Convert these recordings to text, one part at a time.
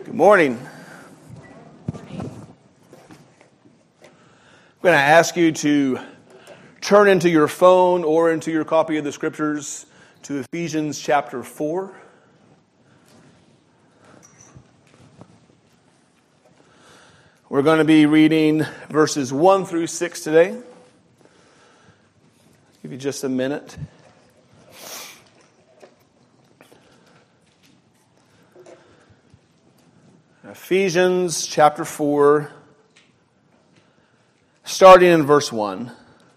Good morning. I'm going to ask you to turn into your phone or into your copy of the Scriptures to Ephesians chapter 4. We're going to be reading verses 1 through 6 today. I'll give you just a minute. Ephesians chapter 4, starting in verse 1.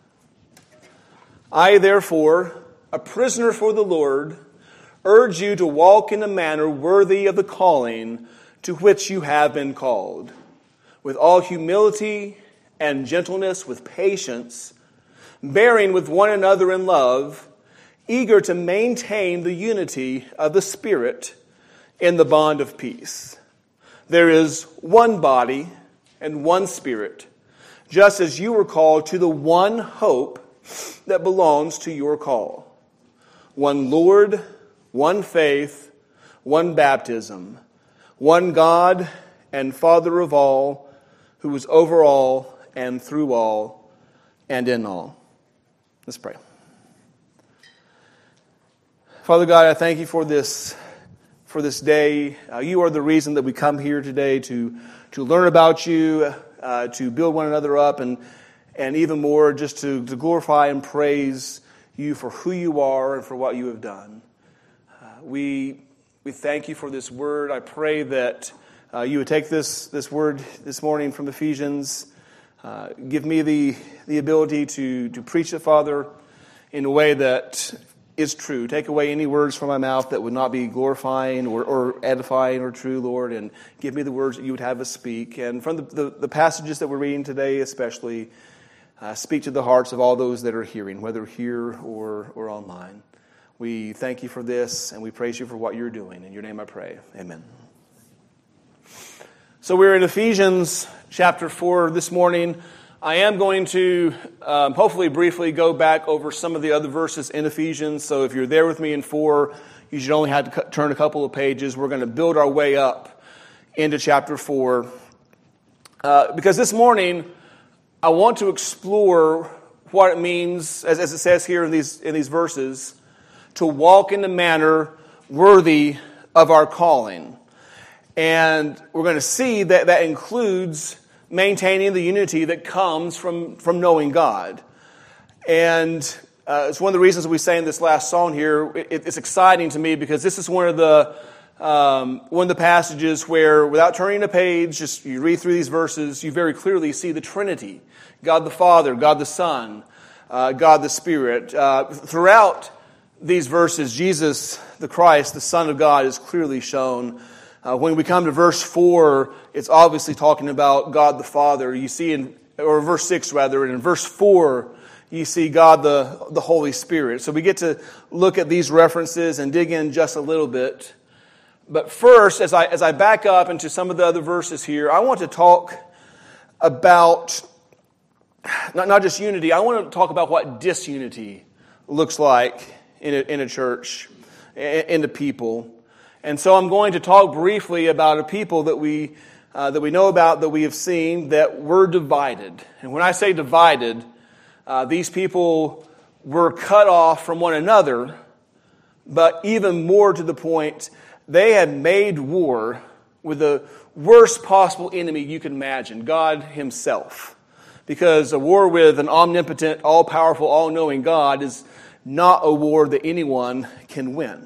I, therefore, a prisoner for the Lord, urge you to walk in a manner worthy of the calling to which you have been called, with all humility and gentleness, with patience, bearing with one another in love, eager to maintain the unity of the Spirit in the bond of peace. There is one body and one Spirit, just as you were called to the one hope that belongs to your call. One Lord, one faith, one baptism, one God and Father of all, who is over all and through all and in all. Let's pray. Father God, I thank you for this day. You are the reason that we come here today to learn about you, to build one another up, and even more just to glorify and praise you for who you are and for what you have done. We thank you for this word. I pray that you would take this word this morning from Ephesians. Give me the ability to preach it, Father, in a way that is true. Take away any words from my mouth that would not be glorifying or edifying or true, Lord, and give me the words that you would have us speak. And from the passages that we're reading today especially, speak to the hearts of all those that are hearing, whether here or online. We thank you for this, and we praise you for what you're doing. In your name I pray. Amen. So we're in Ephesians chapter 4 this morning. I am going to hopefully briefly go back over some of the other verses in Ephesians. So if you're there with me in 4, you should only have to turn a couple of pages. We're going to build our way up into chapter 4. Because this morning, I want to explore what it means, as it says here in these verses, to walk in a manner worthy of our calling. And we're going to see that includes maintaining the unity that comes from knowing God. And it's one of the reasons we sang this last song here. It's exciting to me because this is one of the passages where, without turning a page, just you read through these verses, you very clearly see the Trinity: God the Father, God the Son, God the Spirit. Throughout these verses, Jesus the Christ, the Son of God, is clearly shown. When we come to verse 4, it's obviously talking about God the Father. You see or verse 6 rather, and in verse 4, you see God the Holy Spirit. So we get to look at these references and dig in just a little bit. But first, as I back up into some of the other verses here, I want to talk about not just unity. I want to talk about what disunity looks like in a church, in the people. And so I'm going to talk briefly about a people that we know about, that we have seen, that were divided. And when I say divided, these people were cut off from one another, but even more to the point, they had made war with the worst possible enemy you can imagine, God himself. Because a war with an omnipotent, all-powerful, all-knowing God is not a war that anyone can win.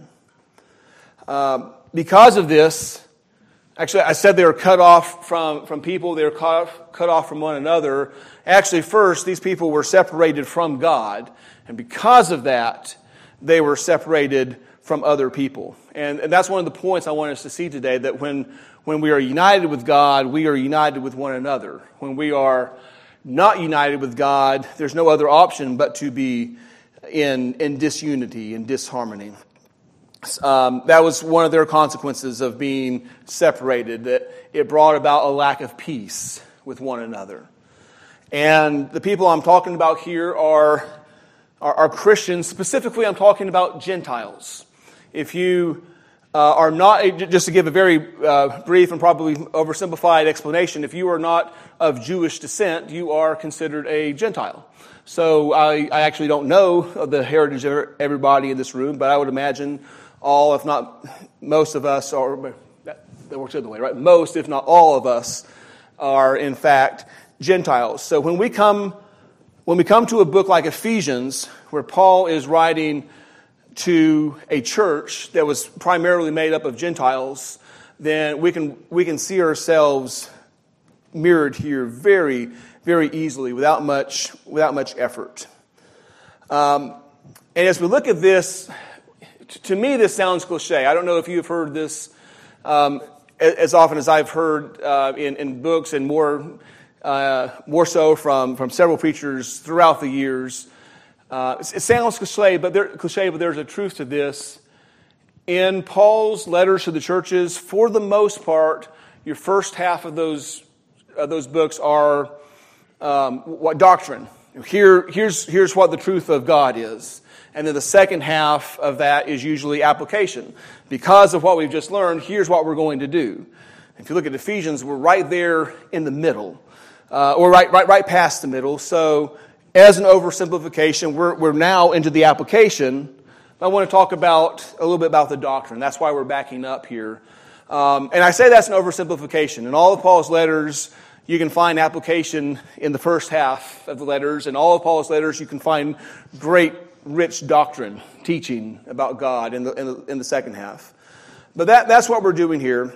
Because of this, actually I said they were cut off from people, they were cut off from one another. Actually, first, these people were separated from God, and because of that, they were separated from other people. And that's one of the points I want us to see today, that when we are united with God, we are united with one another. When we are not united with God, there's no other option but to be in disunity, in disharmony. That was one of their consequences of being separated, that it brought about a lack of peace with one another. And the people I'm talking about here are Christians. Specifically, I'm talking about Gentiles. If you are not, just to give a very brief and probably oversimplified explanation, if you are not of Jewish descent, you are considered a Gentile. So I actually don't know the heritage of everybody in this room, but I would imagine all, if not most of us, or that works the other way, right? Most, if not all of us, are in fact Gentiles. So when we come to a book like Ephesians, where Paul is writing to a church that was primarily made up of Gentiles, then we can see ourselves mirrored here very, very easily without much effort. And as we look at this, to me this sounds cliche. I don't know if you've heard this as often as I've heard in books, and more so from several preachers throughout the years. It sounds cliche, but there's a truth to this. In Paul's letters to the churches, for the most part, your first half of those books are what doctrine. Here's what the truth of God is. And then the second half of that is usually application. Because of what we've just learned, here's what we're going to do. If you look at Ephesians, we're right there in the middle, or right past the middle. So, as an oversimplification, we're now into the application. I want to talk a little bit about the doctrine. That's why we're backing up here. And I say that's an oversimplification. In all of Paul's letters, you can find application in the first half of the letters. In all of Paul's letters, you can find great, rich doctrine, teaching about God in the second half. But that's what we're doing here.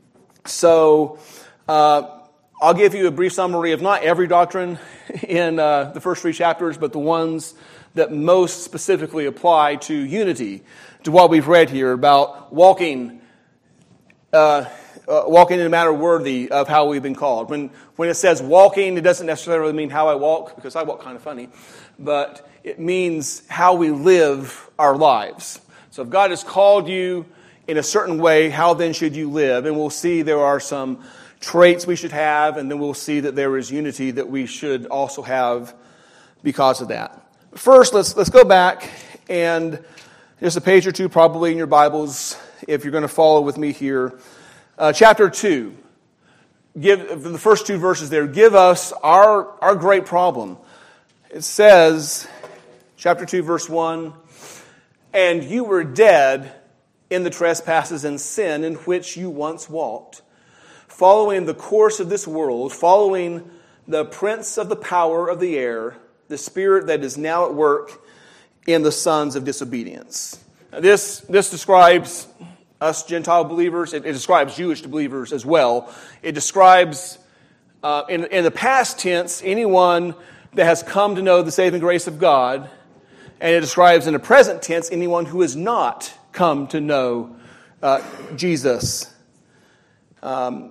So I'll give you a brief summary of not every doctrine in the first three chapters, but the ones that most specifically apply to unity, to what we've read here about walking in a manner worthy of how we've been called. When it says walking, it doesn't necessarily mean how I walk, because I walk kind of funny, but it means how we live our lives. So if God has called you in a certain way, how then should you live? And we'll see there are some traits we should have, and then we'll see that there is unity that we should also have because of that. First, let's go back, and just a page or two probably in your Bibles, if you're going to follow with me here. Chapter 2. Give the first two verses there. Give us our great problem. It says, chapter 2, verse 1, "And you were dead in the trespasses and sin in which you once walked, following the course of this world, following the prince of the power of the air, the spirit that is now at work in the sons of disobedience." Now, this describes us Gentile believers. It describes Jewish believers as well. It describes, in the past tense, anyone that has come to know the saving grace of God. And it describes in the present tense anyone who has not come to know Jesus. My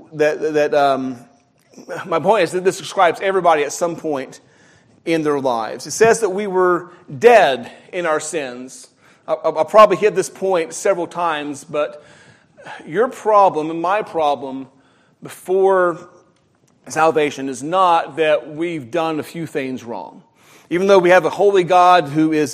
point is that this describes everybody at some point in their lives. It says that we were dead in our sins. I'll probably hit this point several times, but your problem and my problem before salvation is not that we've done a few things wrong. Even though we have a holy God who is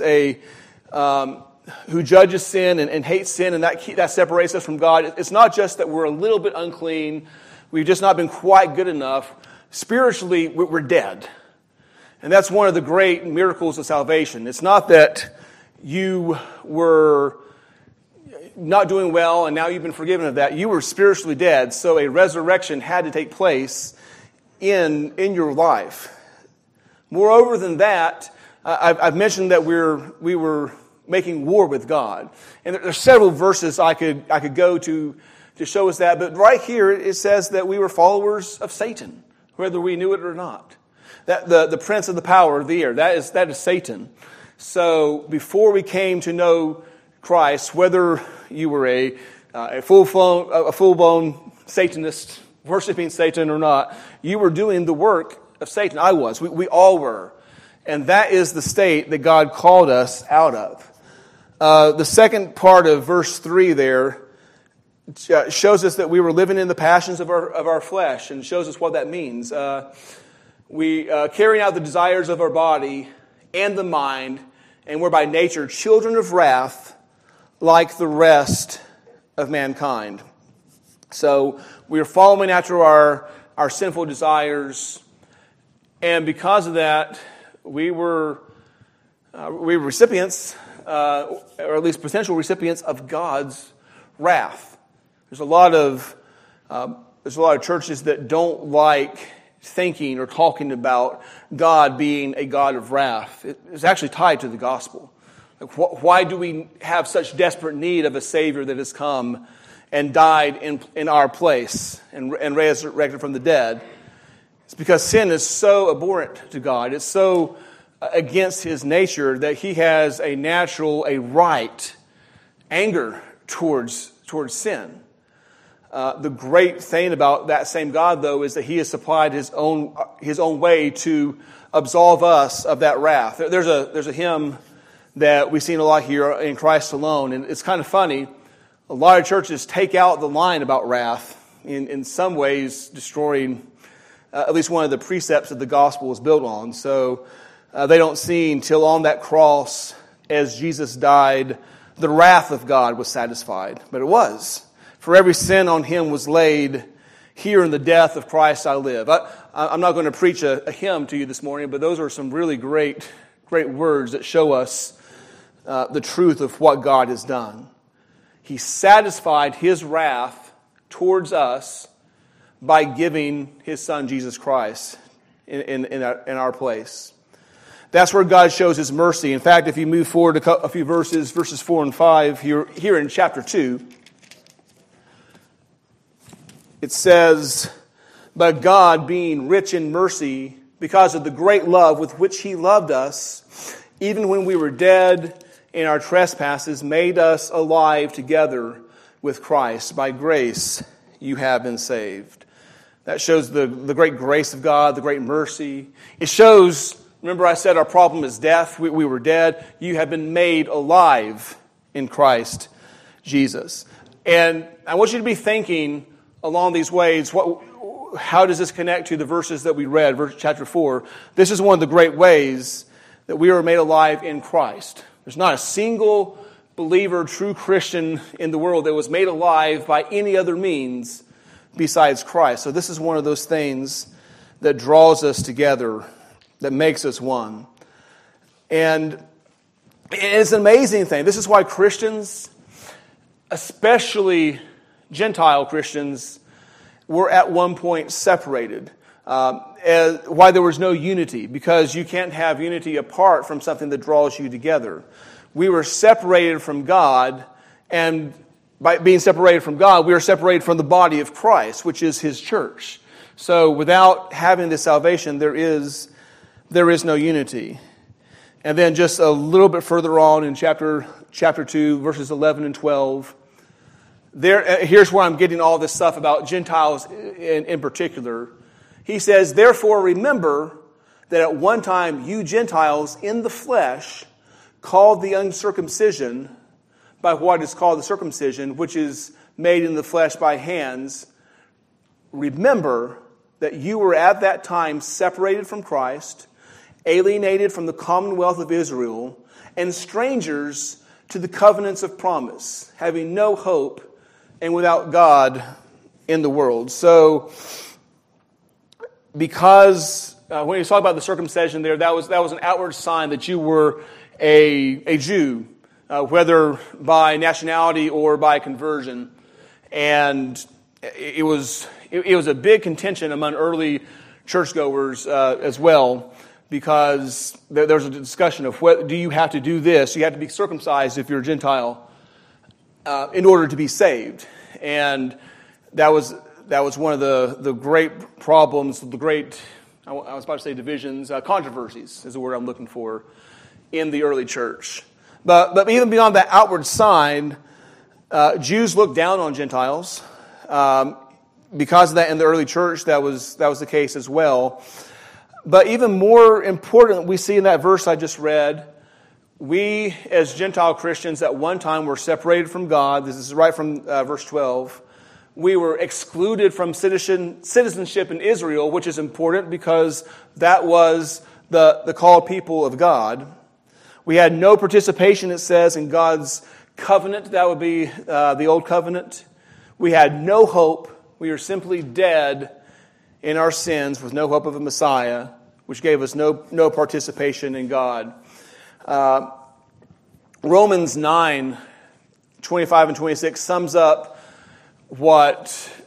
who judges sin and hates sin, and that separates us from God, it's not just that we're a little bit unclean, we've just not been quite good enough. Spiritually, we're dead. And that's one of the great miracles of salvation. It's not that you were not doing well and now you've been forgiven of that. You were spiritually dead, so a resurrection had to take place in your life. Moreover than that, I've mentioned that we were making war with God. And there's several verses I could go to show us that, but right here it says that we were followers of Satan, whether we knew it or not. That the prince of the power of the air, that is Satan. So before we came to know Christ, whether you were a full-blown Satanist worshiping Satan or not, you were doing the work of Satan. I was. We all were. And that is the state that God called us out of. The second part of verse 3 there shows us that we were living in the passions of our flesh, and shows us what that means. We carrying out the desires of our body and the mind, and we're by nature children of wrath like the rest of mankind. So we were following after our sinful desires, and because of that, we were recipients, or at least potential recipients of God's wrath. There's a lot of churches that don't like thinking or talking about God being a God of wrath. It's actually tied to the gospel. Like, why do we have such desperate need of a Savior that has come and died in our place and resurrected from the dead? It's because sin is so abhorrent to God. It's so against His nature that He has a right anger towards sin. The great thing about that same God, though, is that He has supplied His own way to absolve us of that wrath. There's a hymn that we've seen a lot here, in Christ alone, and it's kind of funny. A lot of churches take out the line about wrath, in some ways destroying at least one of the precepts that the gospel is built on. So they don't see until on that cross, as Jesus died, the wrath of God was satisfied. But it was. For every sin on Him was laid. Here in the death of Christ I live. I'm not going to preach a hymn to you this morning, but those are some really great words that show us the truth of what God has done. He satisfied His wrath towards us by giving His Son Jesus Christ in our place. That's where God shows His mercy. In fact, if you move forward a few verses 4 and 5, here in chapter 2, it says, "But God, being rich in mercy, because of the great love with which He loved us, even when we were dead in our trespasses, made us alive together with Christ. By grace you have been saved." That shows the great grace of God, the great mercy. It shows, remember I said our problem is death. We were dead. You have been made alive in Christ Jesus. And I want you to be thinking along these ways, how does this connect to the verses that we read, chapter 4? This is one of the great ways that we are made alive in Christ. There's not a single believer, true Christian in the world that was made alive by any other means besides Christ. So this is one of those things that draws us together, that makes us one. And it's an amazing thing. This is why Christians, especially Gentile Christians, were at one point separated. Why there was no unity, because you can't have unity apart from something that draws you together. We were separated from God, and by being separated from God, we are separated from the body of Christ, which is His church. So without having this salvation, there is no unity. And then just a little bit further on in chapter 2, verses 11 and 12, here's where I'm getting all this stuff about Gentiles in particular. He says, "Therefore remember that at one time you Gentiles in the flesh, called the uncircumcision by what is called the circumcision, which is made in the flesh by hands. Remember that you were at that time separated from Christ, alienated from the commonwealth of Israel, and strangers to the covenants of promise, having no hope and without God in the world." So, because when you talk about the circumcision there, that was an outward sign that you were a Jew, whether by nationality or by conversion. And it was a big contention among early churchgoers as well, because there was a discussion of do you have to do this? You have to be circumcised if you're a Gentile in order to be saved. And that was one of the great problems, I was about to say divisions, controversies is the word I'm looking for, in the early church. But even beyond that outward sign, Jews looked down on Gentiles. Because of that, in the early church, that was the case as well. But even more important, we see in that verse I just read, we as Gentile Christians at one time were separated from God. This is right from verse 12. We were excluded from citizenship in Israel, which is important because that was the called people of God. We had no participation, it says, in God's covenant, that would be the old covenant. We had no hope. We were simply dead in our sins with no hope of a Messiah, which gave us no participation in God. Romans 9, 25 and 26 sums up what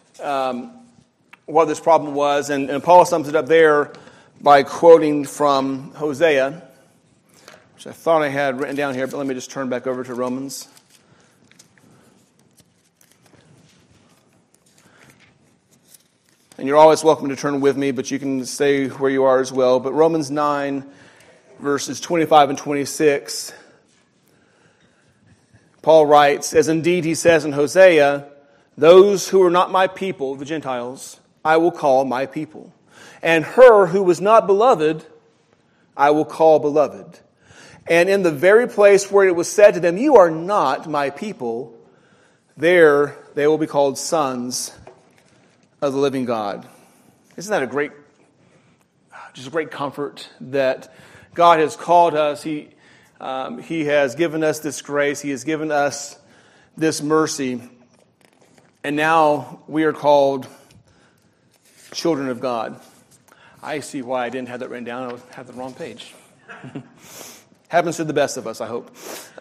this problem was, and Paul sums it up there by quoting from Hosea, which I thought I had written down here, but let me just turn back over to Romans. And you're always welcome to turn with me, but you can stay where you are as well. But Romans 9, verses 25 and 26, Paul writes, as indeed he says in Hosea, those who are not my people, the Gentiles, I will call my people. And her who was not beloved, I will call beloved. And in the very place where it was said to them, you are not my people, there they will be called sons of the living God. Isn't that a great comfort that God has called us? He has given us this grace. He has given us this mercy. And now we are called children of God. I see why I didn't have that written down. I had the wrong page. Happens to the best of us, I hope.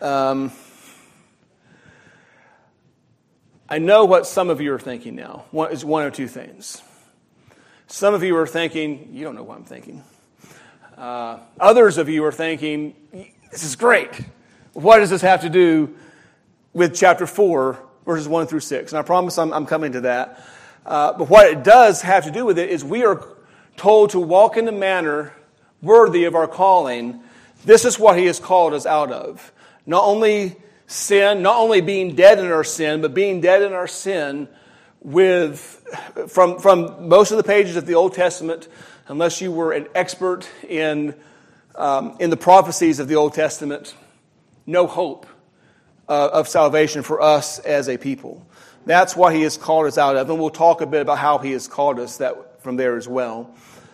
I know what some of you are thinking now. One or two things. Some of you are thinking, you don't know what I'm thinking. Others of you are thinking, this is great. What does this have to do with chapter 4, verses 1 through 6? And I promise I'm coming to that. But what it does have to do with it is we are told to walk in a manner worthy of our calling. This is what he has called us out of. Not only sin, not only being dead in our sin, but being dead in our sin from most of the pages of the Old Testament, unless you were an expert in the prophecies of the Old Testament, no hope of salvation for us as a people. That's what he has called us out of, and we'll talk a bit about how he has called us that from there as well.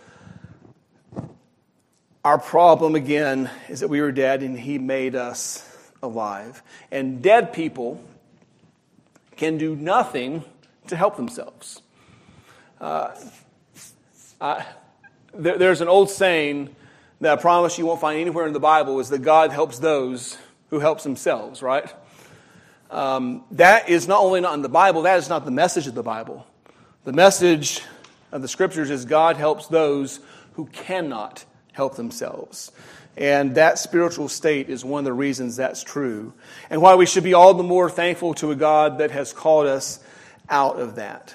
Our problem, again, is that we were dead and he made us alive. And dead people can do nothing to help themselves. There's an old saying that I promise you won't find anywhere in the Bible, is that God helps those who helps themselves, right? That is not only not in the Bible, that is not the message of the Bible. The message of the Scriptures is God helps those who cannot help themselves. And that spiritual state is one of the reasons that's true. And why we should be all the more thankful to a God that has called us out of that.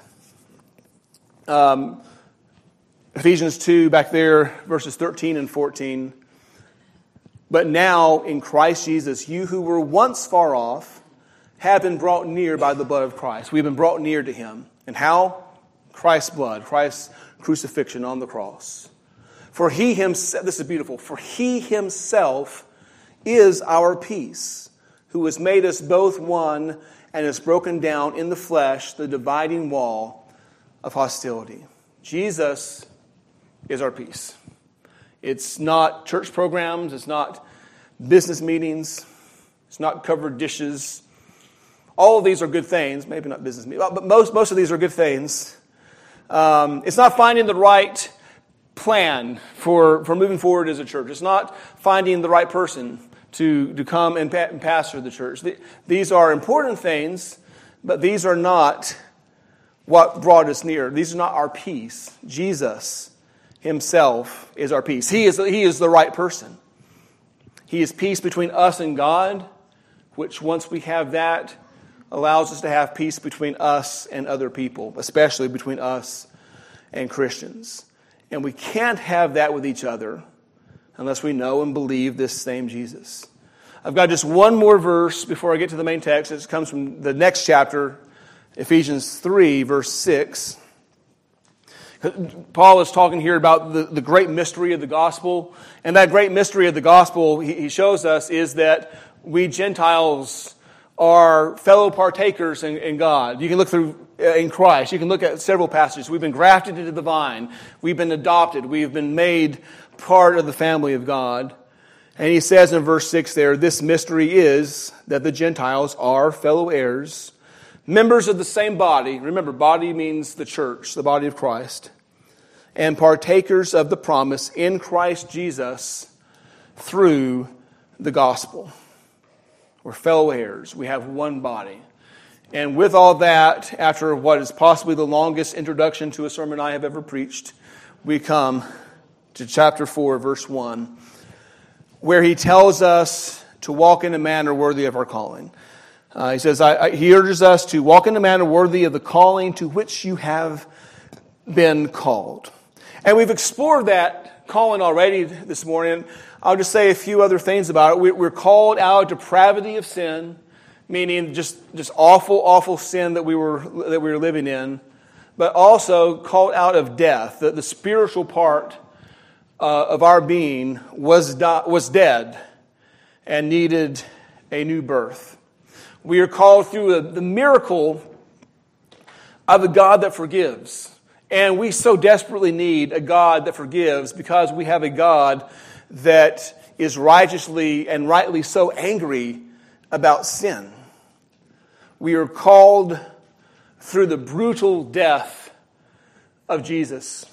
Ephesians 2, back there, verses 13 and 14. But now, in Christ Jesus, you who were once far off have been brought near by the blood of Christ. We've been brought near to him. And how? Christ's blood, Christ's crucifixion on the cross. For he himself, this is beautiful, for he himself is our peace, who has made us both one and has broken down in the flesh the dividing wall of hostility. Jesus is our peace. It's not church programs, it's not business meetings, it's not covered dishes. All of these are good things, maybe not business meetings, but most of these are good things. It's not finding the right plan for moving forward as a church. It's not finding the right person to come and pastor the church. These are important things, but these are not what brought us near. These are not our peace. Jesus himself is our peace. He is the right person. He is peace between us and God, which once we have that, allows us to have peace between us and other people, especially between us and Christians. And we can't have that with each other unless we know and believe this same Jesus. I've got just one more verse before I get to the main text. It comes from the next chapter, Ephesians 3, verse 6. Paul is talking here about the great mystery of the gospel. And that great mystery of the gospel, he shows us, is that we Gentiles are fellow partakers in God. You can look through in Christ. You can look at several passages. We've been grafted into the vine. We've been adopted. We've been made part of the family of God. And he says in verse 6 there, this mystery is that the Gentiles are fellow heirs, members of the same body. Remember, body means the church, the body of Christ. And partakers of the promise in Christ Jesus through the gospel. We're fellow heirs. We have one body. And with all that, after what is possibly the longest introduction to a sermon I have ever preached, we come to chapter 4, verse 1, where he tells us to walk in a manner worthy of our calling. He says, he urges us to walk in a manner worthy of the calling to which you have been called. And we've explored that calling already this morning. I'll just say a few other things about it. We're called out of depravity of sin, meaning just awful, awful sin that we were living in, but also called out of death. The spiritual part of our being was dead and needed a new birth. We are called through the miracle of a God that forgives. And we so desperately need a God that forgives because we have a God that is righteously and rightly so angry about sin. We are called through the brutal death of Jesus.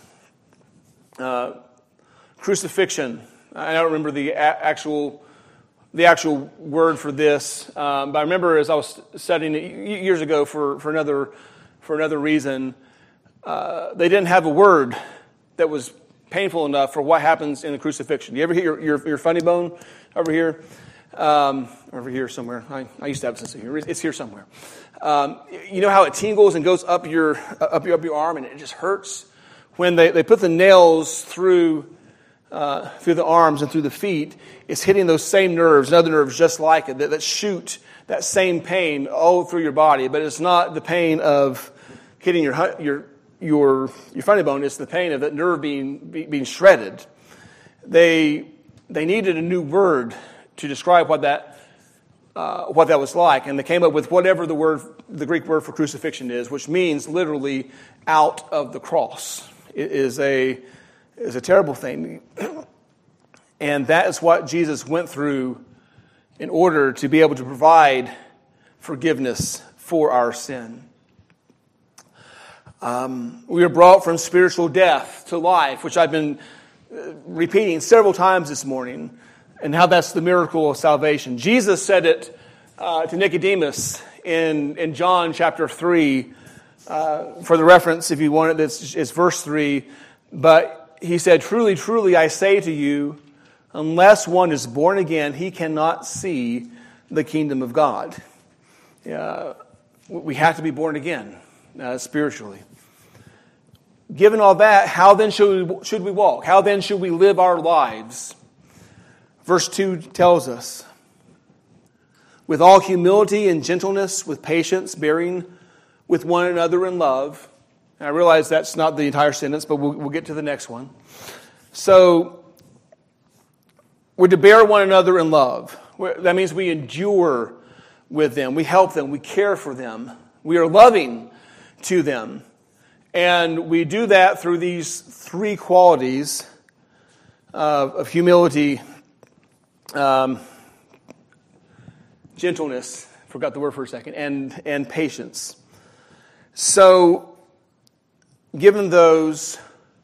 Crucifixion. I don't remember the actual word for this, but I remember as I was studying it years ago for another reason, they didn't have a word that was painful enough for what happens in the crucifixion. You ever hear your funny bone over here? Over here somewhere. I used to have a sense of humor. It's here somewhere. You know how it tingles and goes up your arm, and it just hurts when they put the nails through the arms and through the feet. It's hitting those same nerves and other nerves just like it that shoot that same pain all through your body. But it's not the pain of hitting your funny bone. It's the pain of that nerve being shredded. They needed a new word to describe what that was like, and they came up with whatever the Greek word for crucifixion is, which means literally out of the cross. It is a terrible thing, and that is what Jesus went through in order to be able to provide forgiveness for our sin. We are brought from spiritual death to life, which I've been repeating several times this morning, and how that's the miracle of salvation. Jesus said it to Nicodemus in John chapter 3. For the reference, if you want it, it's verse 3. But he said, truly, truly, I say to you, unless one is born again, he cannot see the kingdom of God. We have to be born again spiritually. Given all that, how then should we walk? How then should we live our lives? Verse 2 tells us, with all humility and gentleness, with patience, bearing with one another in love. And I realize that's not the entire sentence, but we'll get to the next one. So, we're to bear one another in love. That means we endure with them, we help them, we care for them, we are loving to them. And we do that through these three qualities of humility, gentleness, forgot the word for a second, and patience. So, given those,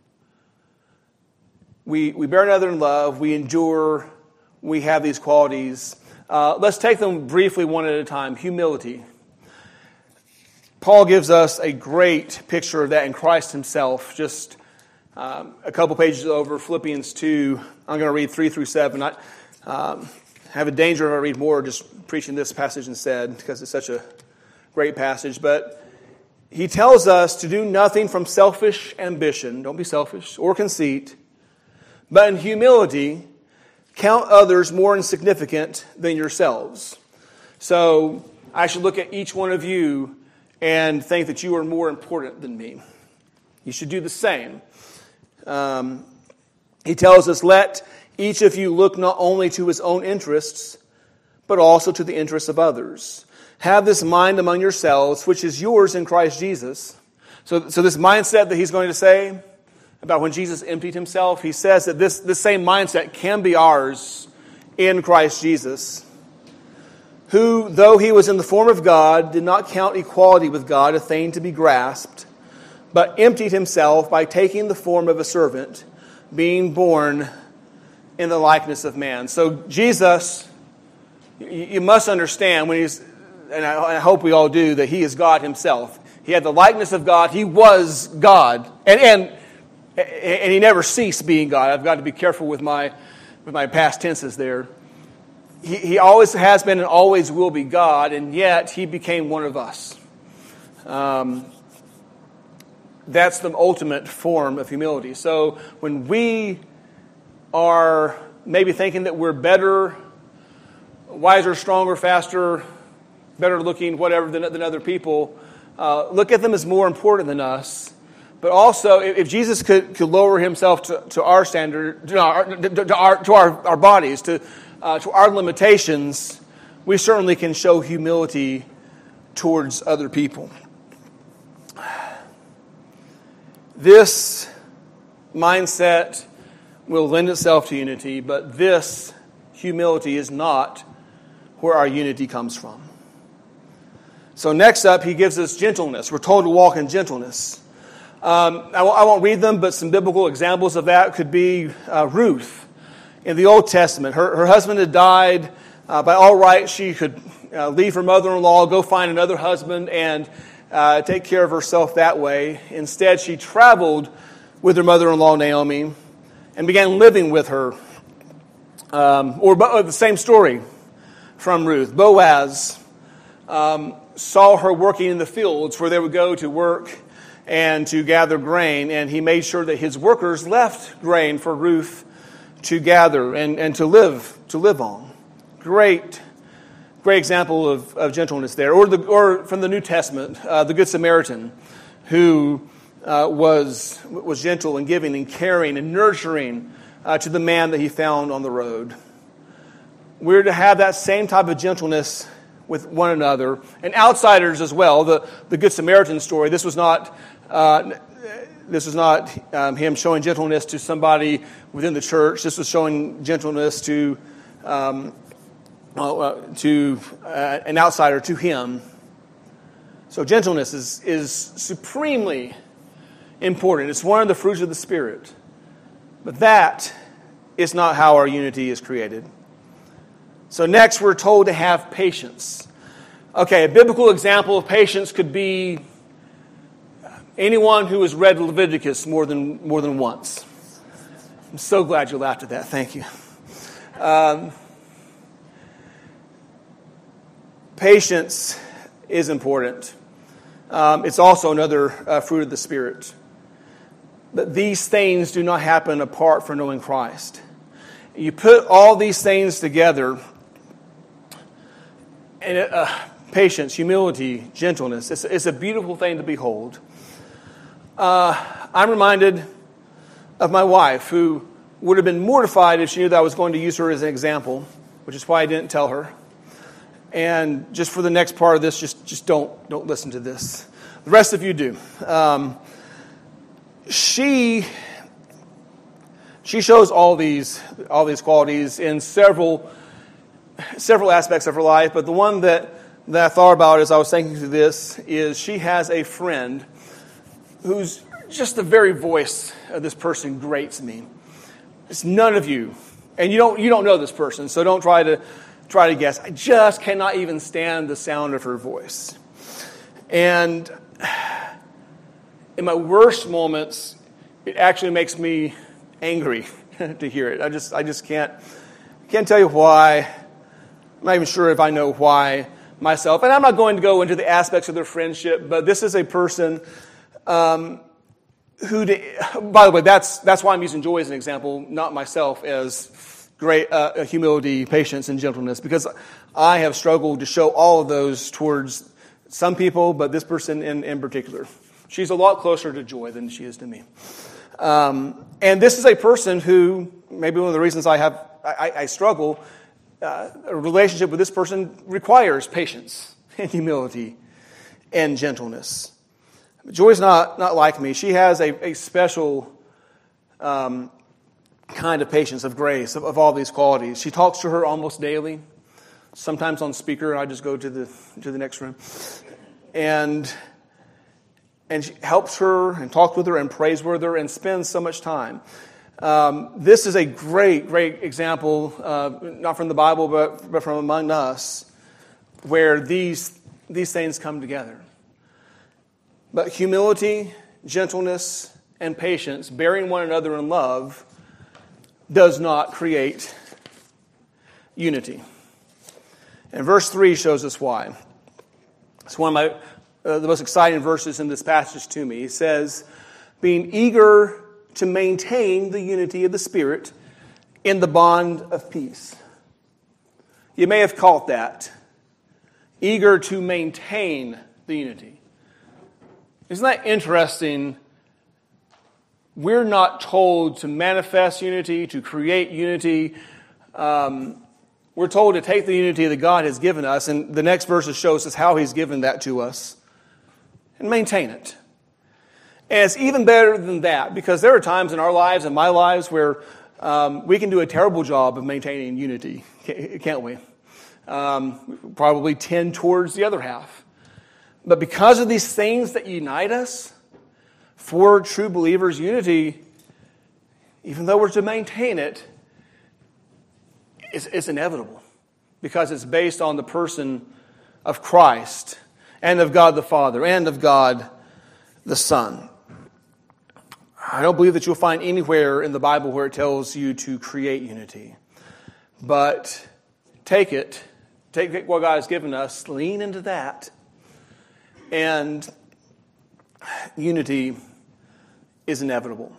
we bear another in love, we endure, we have these qualities. Let's take them briefly one at a time. Humility. Paul gives us a great picture of that in Christ himself. Just a couple pages over, Philippians 2. I'm going to read 3 through 7. I have a danger if I read more just preaching this passage instead because it's such a great passage. But he tells us to do nothing from selfish ambition. Don't be selfish or conceit. But in humility, count others more insignificant than yourselves. So I should look at each one of you and think that you are more important than me. You should do the same. He tells us, let each of you look not only to his own interests, but also to the interests of others. Have this mind among yourselves, which is yours in Christ Jesus. So this mindset that he's going to say about when Jesus emptied himself, he says that this same mindset can be ours in Christ Jesus, who, though he was in the form of God, did not count equality with God a thing to be grasped, but emptied himself by taking the form of a servant, being born in the likeness of man. So Jesus, you must understand, when he's, and I hope we all do, that he is God himself. He had the likeness of God. He was God, and he never ceased being God. I've got to be careful with my past tenses there. He always has been and always will be God, and yet he became one of us. That's the ultimate form of humility. So when we are maybe thinking that we're better, wiser, stronger, faster, better looking, whatever, than other people, look at them as more important than us. But also, if Jesus could lower himself to our standard, to our bodies, to our limitations, we certainly can show humility towards other people. This mindset will lend itself to unity, but this humility is not where our unity comes from. So next up, he gives us gentleness. We're told to walk in gentleness. I won't read them, but some biblical examples of that could be Ruth in the Old Testament. Her husband had died. By all rights, she could leave her mother-in-law, go find another husband, and take care of herself that way. Instead, she traveled with her mother-in-law, Naomi, and began living with her. Or the same story from Ruth. Boaz saw her working in the fields where they would go to work and to gather grain, and he made sure that his workers left grain for Ruth to gather and to live on. Great example of gentleness there. Or from the New Testament, the Good Samaritan, who was gentle and giving and caring and nurturing to the man that he found on the road. We're to have that same type of gentleness with one another and outsiders as well. The Good Samaritan story. This was not him showing gentleness to somebody within the church. This was showing gentleness to an outsider to him. So gentleness is supremely important. It's one of the fruits of the Spirit. But that is not how our unity is created. So next we're told to have patience. Okay, a biblical example of patience could be anyone who has read Leviticus more than once. I'm so glad you laughed at that. Thank you. Patience is important. It's also another fruit of the Spirit. But these things do not happen apart from knowing Christ. You put all these things together, and patience, humility, gentleness, it's a beautiful thing to behold. I'm reminded of my wife, who would have been mortified if she knew that I was going to use her as an example, which is why I didn't tell her. And just for the next part of this, just don't listen to this. The rest of you do. She shows all these qualities in several aspects of her life, but the one that I thought about as I was thinking through this is she has a friend who's just the very voice of this person grates me. It's none of you, and you don't know this person, so don't try to guess. I just cannot even stand the sound of her voice. And in my worst moments, it actually makes me angry to hear it. I just can't tell you why. I'm not even sure if I know why myself. And I'm not going to go into the aspects of their friendship, but this is a person who, by the way, that's why I'm using Joy as an example, not myself as great humility, patience, and gentleness, because I have struggled to show all of those towards some people, but this person in particular. She's a lot closer to Joy than she is to me. And this is a person who, maybe one of the reasons I struggle, a relationship with this person requires patience and humility and gentleness. Joy's not like me. She has a special kind of patience, of grace, of all these qualities. She talks to her almost daily, sometimes on speaker. I just go to the next room. And she helps her and talks with her and prays with her and spends so much time. This is a great, great example, not from the Bible, but from among us, where these things come together. But humility, gentleness, and patience, bearing one another in love, does not create unity. And verse 3 shows us why. It's one of the most exciting verses in this passage to me. He says, being eager to maintain the unity of the Spirit in the bond of peace. You may have caught that. Eager to maintain the unity. Isn't that interesting? We're not told to manifest unity, to create unity. We're told to take the unity that God has given us, and the next verse shows us how He's given that to us, and maintain it. And it's even better than that, because there are times in our lives and my lives where we can do a terrible job of maintaining unity, can't we? Probably tend towards the other half. But because of these things that unite us, for true believers, unity, even though we're to maintain it, it's inevitable. Because it's based on the person of Christ, and of God the Father, and of God the Son. I don't believe that you'll find anywhere in the Bible where it tells you to create unity. But take what God has given us, lean into that, and unity is inevitable.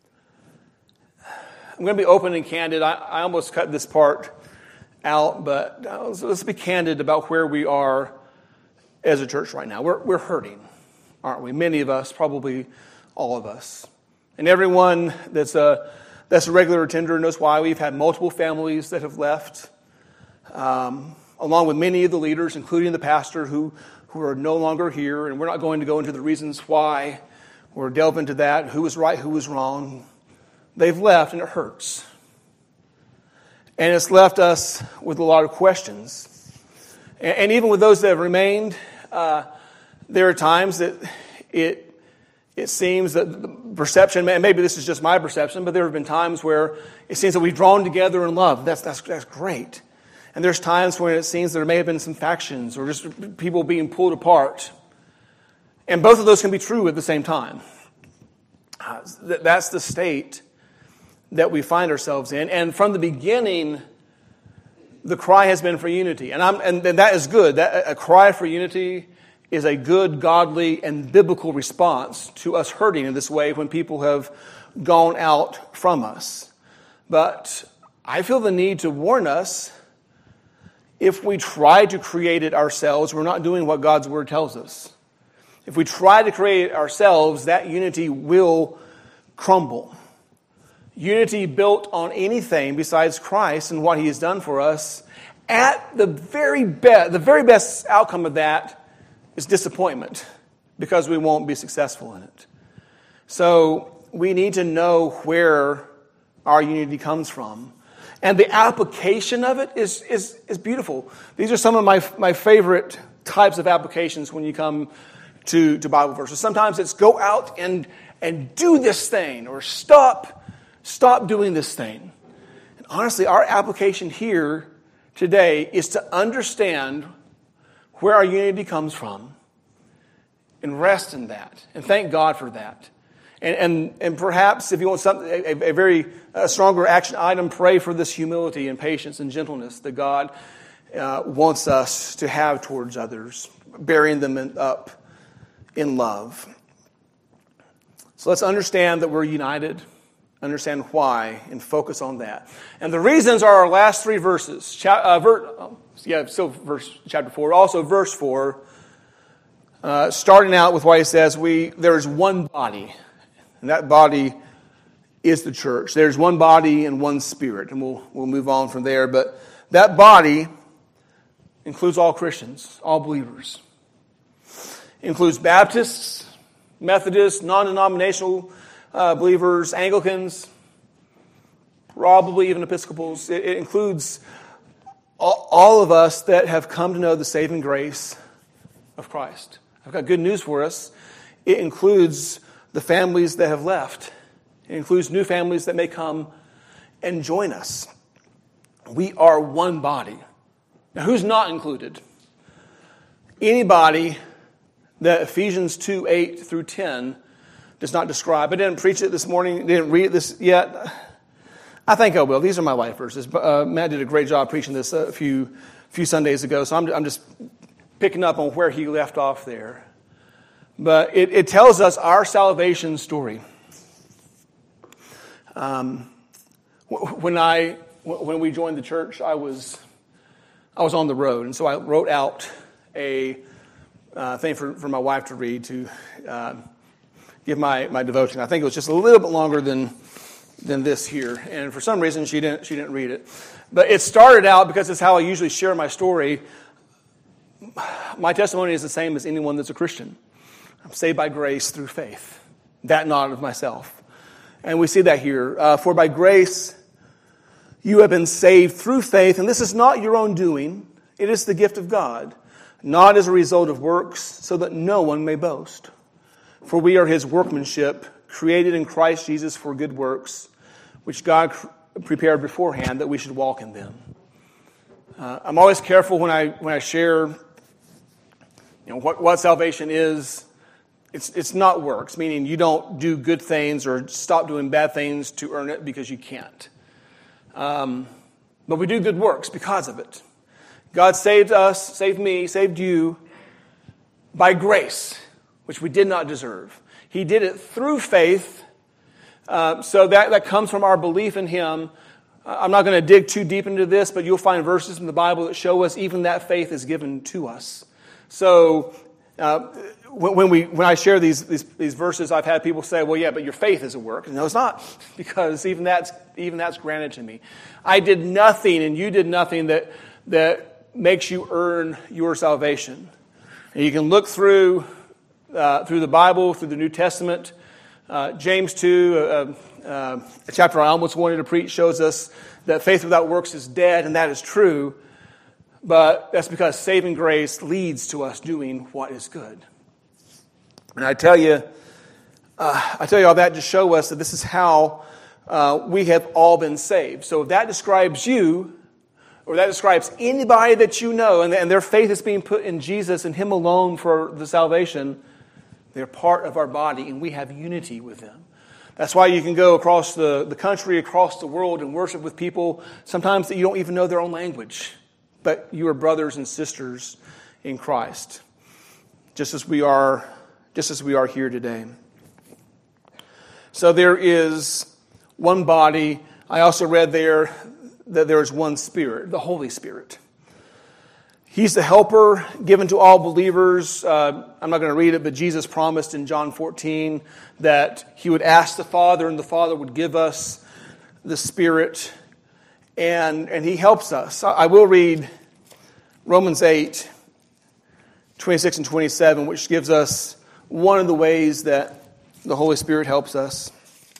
I'm going to be open and candid. I almost cut this part out, but let's be candid about where we are as a church right now. We're hurting, aren't we? Many of us, probably all of us. And everyone that's a regular attender knows why. We've had multiple families that have left, along with many of the leaders, including the pastor, who are no longer here. And we're not going to go into the reasons why or delve into that, who was right, who was wrong. They've left, and it hurts. And it's left us with a lot of questions. And even with those that have remained, there are times that it seems that the perception, and maybe this is just my perception, but there have been times where it seems that we've drawn together in love. That's great. And there's times when it seems there may have been some factions or just people being pulled apart. And both of those can be true at the same time. That's the state that we find ourselves in. And from the beginning, the cry has been for unity. And that is good. A cry for unity is a good, godly, and biblical response to us hurting in this way when people have gone out from us. But I feel the need to warn us, if we try to create it ourselves, we're not doing what God's Word tells us. If we try to create it ourselves, that unity will crumble. Unity built on anything besides Christ and what He has done for us, at the very best outcome of that is disappointment, because we won't be successful in it. So we need to know where our unity comes from. And the application of it is beautiful. These are some of my favorite types of applications when you come to Bible verses. Sometimes it's go out and do this thing, or stop doing this thing. And honestly, our application here today is to understand where our unity comes from and rest in that and thank God for that. And perhaps if you want something, a very stronger action item, pray for this humility and patience and gentleness that God wants us to have towards others, bearing them up in love. So let's understand that we're united, understand why, and focus on that. And the reasons are our last three verses. Chapter 4. Also verse 4, starting out with what he says, there is one body, and that body is the church. There's one body and one spirit, and we'll move on from there. But that body includes all Christians, all believers. It includes Baptists, Methodists, non-denominational believers, Anglicans, probably even Episcopals. It includes all of us that have come to know the saving grace of Christ. I've got good news for us. It includes the families that have left. It includes new families that may come and join us. We are one body. Now, who's not included? Anybody that Ephesians 2:8 through 10 does not describe. I didn't preach it this morning, didn't read this yet. I think I will. These are my life verses. Matt did a great job preaching this a few Sundays ago, so I'm just picking up on where he left off there. But it tells us our salvation story. When we joined the church, I was on the road, and so I wrote out a thing for my wife to read to give my devotion. I think it was just a little bit longer than this here, and for some reason she didn't read it. But it started out, because it's how I usually share my story. My testimony is the same as anyone that's a Christian. I'm saved by grace through faith, that not of myself. And we see that here. For by grace you have been saved through faith, and this is not your own doing. It is the gift of God, not as a result of works, so that no one may boast. For we are his workmanship, created in Christ Jesus for good works, which God prepared beforehand that we should walk in them. I'm always careful when I share, what salvation is. It's not works, meaning you don't do good things or stop doing bad things to earn it, because you can't. But we do good works because of it. God saved us, saved me, saved you by grace, which we did not deserve. He did it through faith, so that comes from our belief in him. I'm not going to dig too deep into this, but you'll find verses in the Bible that show us even that faith is given to us. So when I share these verses, I've had people say, "Well, yeah, but your faith is a work." No, it's not, because even that's granted to me. I did nothing, and you did nothing that makes you earn your salvation. And you can look through the Bible, through the New Testament. James 2, a chapter I almost wanted to preach, shows us that faith without works is dead, and that is true. But that's because saving grace leads to us doing what is good. And I tell you all that to show us that this is how we have all been saved. So if that describes you, or that describes anybody that you know, and their faith is being put in Jesus and him alone for the salvation, they're part of our body, and we have unity with them. That's why you can go across the country, across the world, and worship with people sometimes that you don't even know their own language. But you are brothers and sisters in Christ, just as we are here today. So there is one body. I also read there that there is one Spirit, the Holy Spirit. He's the helper given to all believers. I'm not going to read it, but Jesus promised in John 14 that he would ask the Father, and the Father would give us the Spirit. And he helps us. I will read Romans 8, 26 and 27, which gives us one of the ways that the Holy Spirit helps us.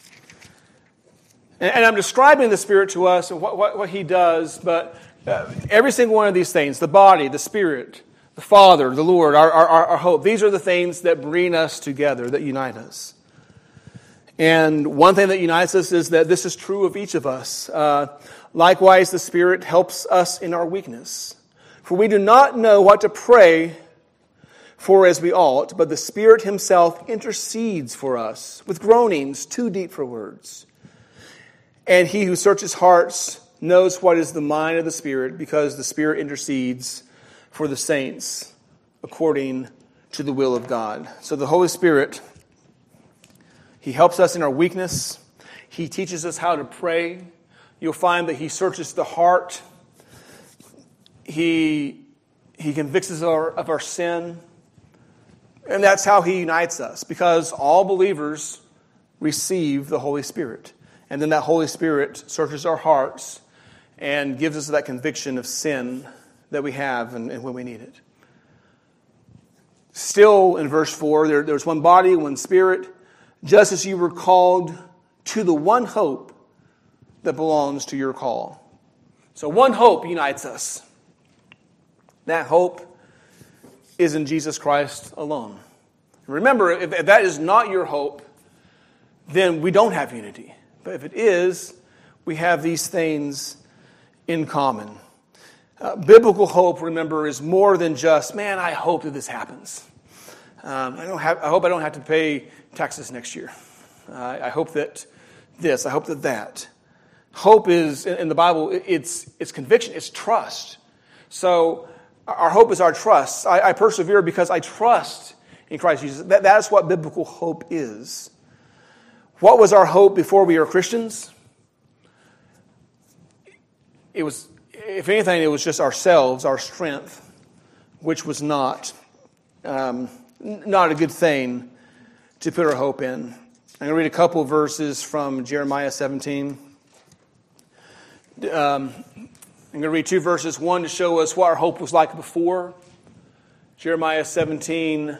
And I'm describing the Spirit to us and what he does, but every single one of these things, the body, the Spirit, the Father, the Lord, our hope, these are the things that bring us together, that unite us. And one thing that unites us is that this is true of each of us. Likewise, the Spirit helps us in our weakness. For we do not know what to pray for as we ought, but the Spirit himself intercedes for us with groanings too deep for words. And he who searches hearts knows what is the mind of the Spirit, because the Spirit intercedes for the saints according to the will of God. So the Holy Spirit, he helps us in our weakness. He teaches us how to pray. You'll find that he searches the heart. He convicts us of our sin. And that's how he unites us, because all believers receive the Holy Spirit. And then that Holy Spirit searches our hearts and gives us that conviction of sin that we have and when we need it. Still in verse 4, there's one body, one Spirit, just as you were called to the one hope that belongs to your call. So one hope unites us. That hope is in Jesus Christ alone. Remember, if that is not your hope, then we don't have unity. But if it is, we have these things in common. Biblical hope, remember, is more than just, man, I hope that this happens. I hope I don't have to pay taxes next year. I hope that this, I hope that that. Hope is, in the Bible, it's conviction, it's trust. So our hope is our trust. I persevere because I trust in Christ Jesus. That's what biblical hope is. What was our hope before we were Christians? It was, if anything, it was just ourselves, our strength, which was not a good thing to put our hope in. I'm going to read a couple of verses from Jeremiah 17. I'm going to read two verses, one to show us what our hope was like before. Jeremiah 17,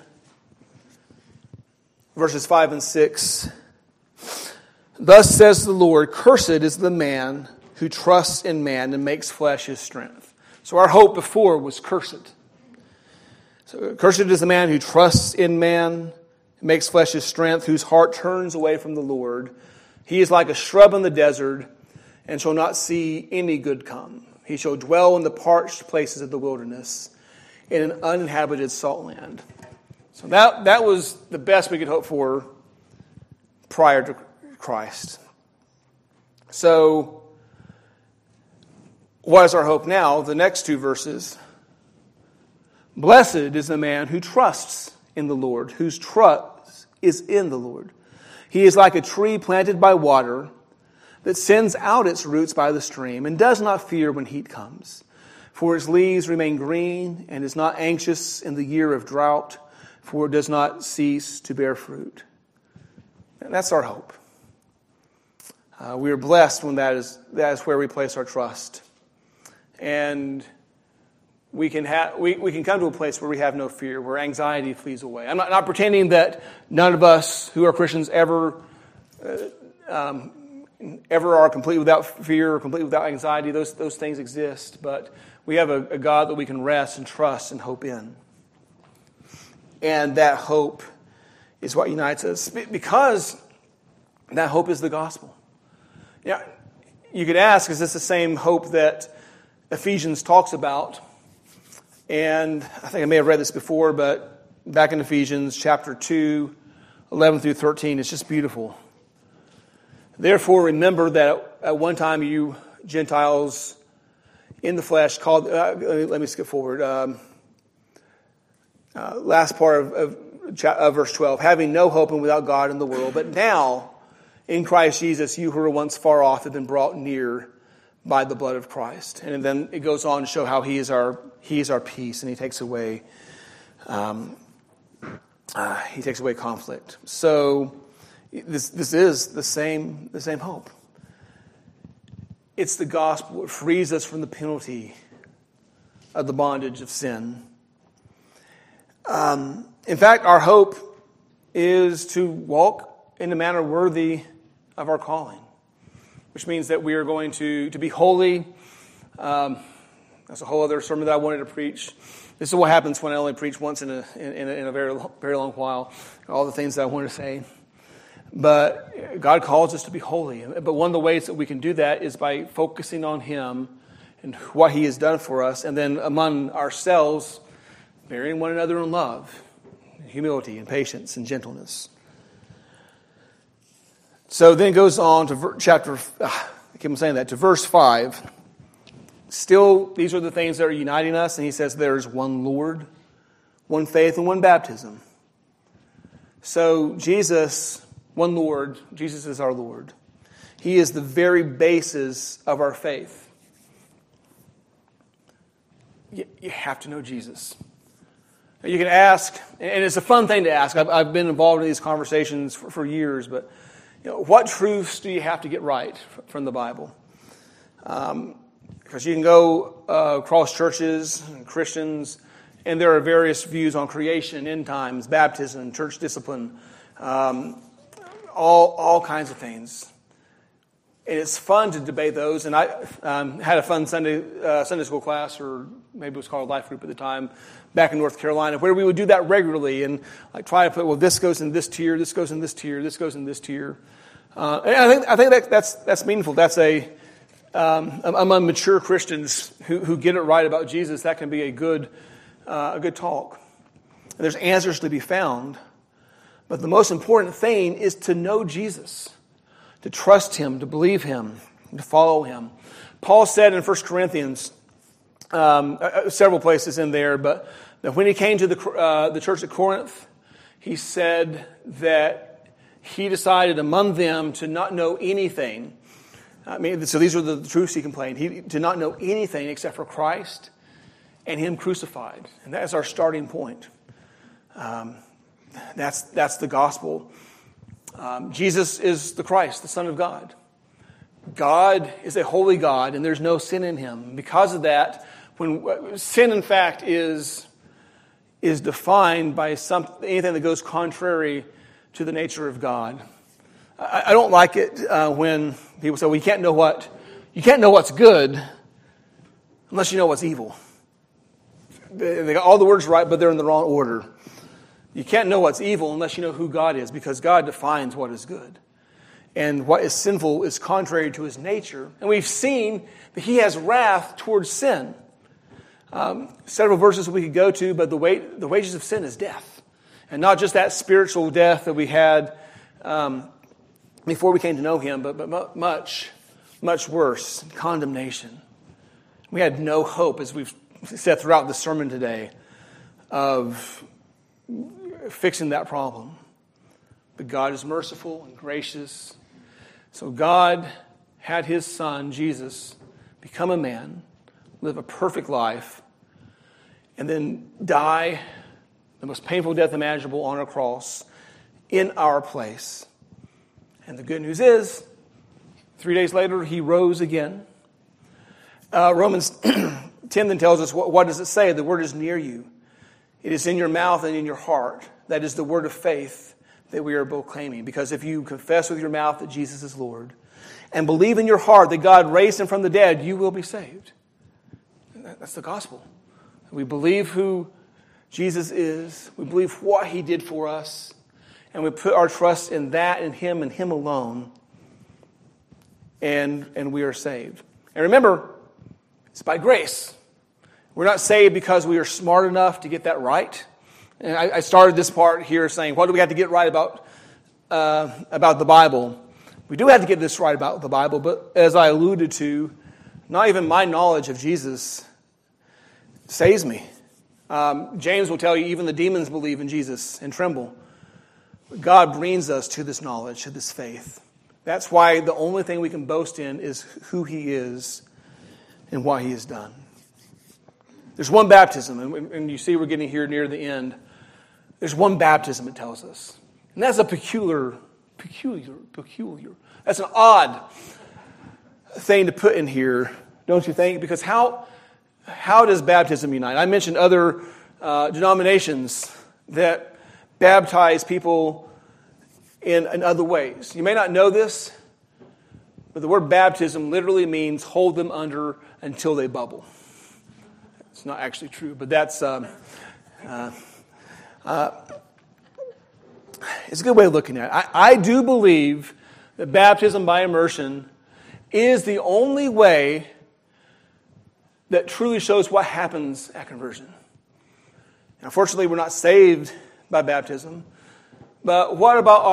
verses 5 and 6. Thus says the Lord, cursed is the man who trusts in man and makes flesh his strength. So our hope before was cursed. So cursed is the man who trusts in man, makes flesh his strength, whose heart turns away from the Lord. He is like a shrub in the desert, and shall not see any good come. He shall dwell in the parched places of the wilderness, in an uninhabited salt land. So that was the best we could hope for prior to Christ. So, what is our hope now? The next two verses. Blessed is the man who trusts in the Lord, whose trust is in the Lord. He is like a tree planted by water, that sends out its roots by the stream, and does not fear when heat comes. For its leaves remain green, and is not anxious in the year of drought, for it does not cease to bear fruit. And that's our hope. We are blessed when that is where we place our trust. And we can come to a place where we have no fear, where anxiety flees away. I'm not pretending that none of us who are Christians ever are completely without fear or completely without anxiety. Those things exist, but we have a God that we can rest and trust and hope in. And that hope is what unites us, because that hope is the gospel. Yeah, you could ask, is this the same hope that Ephesians talks about? And I think I may have read this before, but back in Ephesians chapter 2, 11 through 13, it's just beautiful. Therefore, remember that at one time you Gentiles in the flesh called... let me skip forward. Last part of verse 12. Having no hope and without God in the world. But now, in Christ Jesus, you who were once far off have been brought near by the blood of Christ. And then it goes on to show how He is our peace, and He takes away conflict. So this is the same hope. It's the gospel. It frees us from the penalty of the bondage of sin. In fact, our hope is to walk in a manner worthy of our calling, which means that we are going to be holy. That's a whole other sermon that I wanted to preach. This is what happens when I only preach once in a very, very long while. All the things that I want to say. But God calls us to be holy. But one of the ways that we can do that is by focusing on Him and what He has done for us. And then among ourselves, bearing one another in love, humility and patience and gentleness. So then it goes on to to verse 5. Still, these are the things that are uniting us. And he says there's one Lord, one faith, and one baptism. So Jesus, one Lord, Jesus is our Lord. He is the very basis of our faith. You have to know Jesus. You can ask, and it's a fun thing to ask. I've been involved in these conversations for years, but what truths do you have to get right from the Bible? Because you can go across churches and Christians, and there are various views on creation, end times, baptism, church discipline, all kinds of things. And it's fun to debate those. And I had a fun Sunday school class, or maybe it was called Life Group at the time, back in North Carolina, where we would do that regularly and like try to put, well, this goes in this tier, this goes in this tier, this goes in this tier. And I think that's meaningful. That's among mature Christians who get it right about Jesus, that can be a good talk. And there's answers to be found. But the most important thing is to know Jesus, to trust Him, to believe Him, to follow Him. Paul said in 1 Corinthians, several places in there, but that when he came to the church at Corinth, he said that he decided among them to not know anything. So these are the truths he complained. He did not know anything except for Christ and Him crucified. And that is our starting point. That's the gospel. Jesus is the Christ, the Son of God. God is a holy God, and there's no sin in Him. Because of that, when sin, in fact, is defined by anything that goes contrary to the nature of God. I don't like it when people say, "Well, you can't know what's good unless you know what's evil." They got all the words right, but they're in the wrong order. You can't know what's evil unless you know who God is, because God defines what is good. And what is sinful is contrary to His nature. And we've seen that He has wrath towards sin. Several verses we could go to, but the wages of sin is death. And not just that spiritual death that we had before we came to know Him, but much, much worse, condemnation. We had no hope, as we've said throughout the sermon today, of fixing that problem. But God is merciful and gracious. So God had His Son, Jesus, become a man, live a perfect life, and then die the most painful death imaginable on a cross in our place. And the good news is, 3 days later, He rose again. Romans 10 then tells us, what does it say? The word is near you. It is in your mouth and in your heart. That is the word of faith that we are proclaiming. Because if you confess with your mouth that Jesus is Lord and believe in your heart that God raised Him from the dead, you will be saved. That's the gospel. We believe who Jesus is. We believe what He did for us. And we put our trust in that, in Him, and Him alone. And we are saved. And remember, it's by grace. We're not saved because we are smart enough to get that right. And I started this part here saying, what do we have to get right about the Bible? We do have to get this right about the Bible, but as I alluded to, not even my knowledge of Jesus saves me. James will tell you even the demons believe in Jesus and tremble. But God brings us to this knowledge, to this faith. That's why the only thing we can boast in is who He is and what He has done. There's one baptism, and you see we're getting here near the end. There's one baptism, it tells us. And that's a peculiar. That's an odd thing to put in here, don't you think? Because how does baptism unite? I mentioned other denominations that baptize people in other ways. You may not know this, but the word baptism literally means hold them under until they bubble. It's not actually true, but that's it's a good way of looking at it. I do believe that baptism by immersion is the only way that truly shows what happens at conversion. Unfortunately, we're not saved by baptism. But what about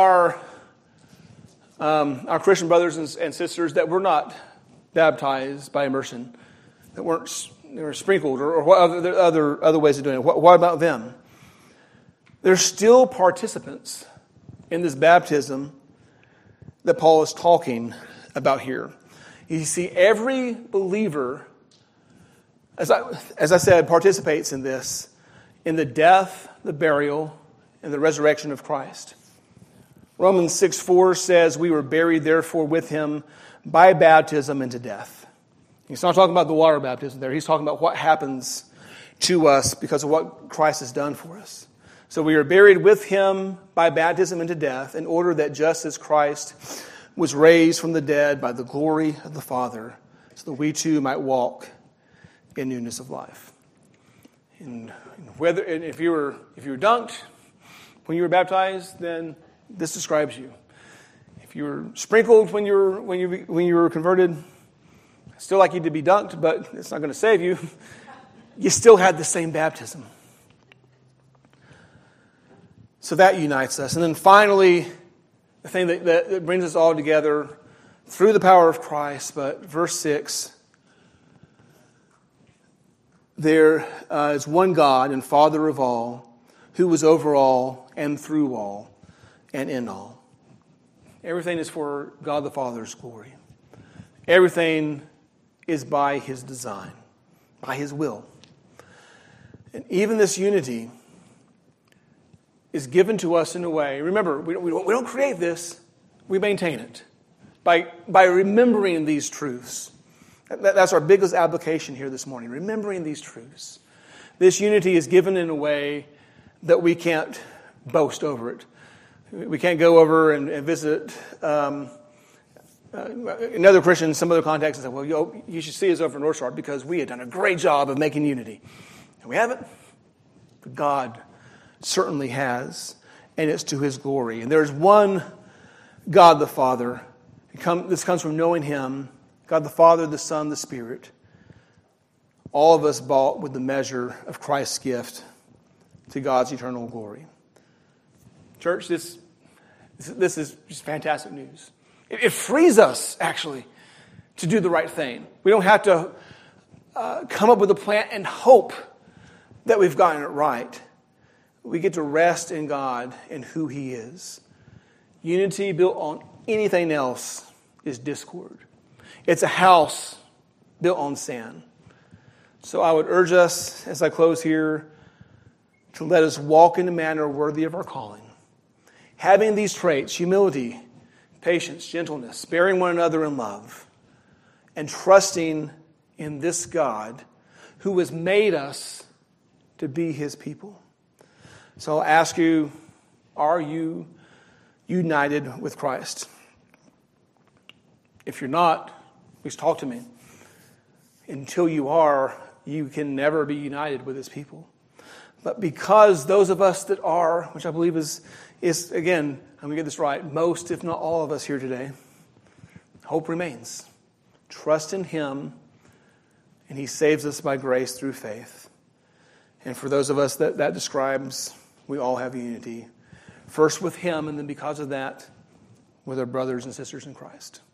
our Christian brothers and sisters that were not baptized by immersion, that they were sprinkled, or what other ways of doing it? What about them? They're still participants in this baptism that Paul is talking about here. You see, every believer, as I said, participates in this, in the death, the burial, and the resurrection of Christ. Romans 6:4 says, we were buried therefore with Him by baptism into death. He's not talking about the water baptism there. He's talking about what happens to us because of what Christ has done for us. So we are buried with Him by baptism into death, in order that just as Christ was raised from the dead by the glory of the Father, so that we too might walk in newness of life. And if you were dunked when you were baptized, then this describes you. If you were sprinkled when you were converted, still like you to be dunked, but it's not going to save you. You still had the same baptism. So that unites us. And then finally, the thing that brings us all together through the power of Christ, but verse 6, there is one God and Father of all, who was over all and through all and in all. Everything is for God the Father's glory. Everything is by His design, by His will. And even this unity is given to us in a way. Remember, we don't create this, we maintain it. By remembering these truths. That's our biggest application here this morning, remembering these truths. This unity is given in a way that we can't boast over it. We can't go over and visit another Christian in some other context and say, well, you should see us over in Northstar because we had done a great job of making unity. And we haven't, but God certainly has, and it's to His glory. And there's one God the Father. This comes from knowing Him, God the Father, the Son, the Spirit. All of us bought with the measure of Christ's gift to God's eternal glory. Church, this is just fantastic news. It frees us, actually, to do the right thing. We don't have to come up with a plan and hope that we've gotten it right. We get to rest in God and who He is. Unity built on anything else is discord. It's a house built on sand. So I would urge us, as I close here, to let us walk in a manner worthy of our calling. Having these traits, humility, patience, gentleness, bearing one another in love, and trusting in this God who has made us to be His people. So I'll ask you, are you united with Christ? If you're not, please talk to me. Until you are, you can never be united with His people. But because those of us that are, which I believe is again, I'm going to get this right, most, if not all of us here today, hope remains. Trust in Him, and He saves us by grace through faith. And for those of us that describes, we all have unity. First with Him, and then because of that, with our brothers and sisters in Christ.